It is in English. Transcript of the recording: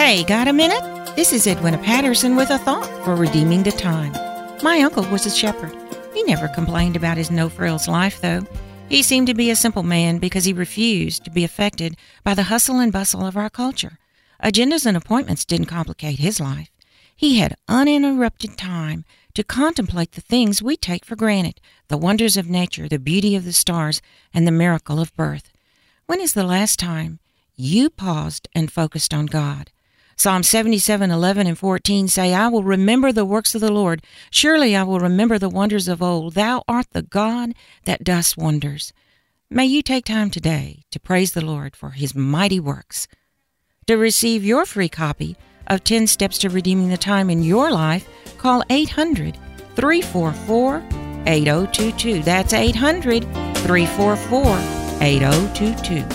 Hey, got a minute? This is Edwina Patterson with a thought for redeeming the time. My uncle was a shepherd. He never complained about his no-frills life, though. He seemed to be a simple man because he refused to be affected by the hustle and bustle of our culture. Agendas and appointments didn't complicate his life. He had uninterrupted time to contemplate the things we take for granted, the wonders of nature, the beauty of the stars, and the miracle of birth. When is the last time you paused and focused on God? Psalm 77:11 and 14 say, I will remember the works of the Lord. Surely I will remember the wonders of old. Thou art the God that dost wonders. May you take time today to praise the Lord for his mighty works. To receive your free copy of 10 Steps to Redeeming the Time in your life, call 800-344-8022. That's 800-344-8022.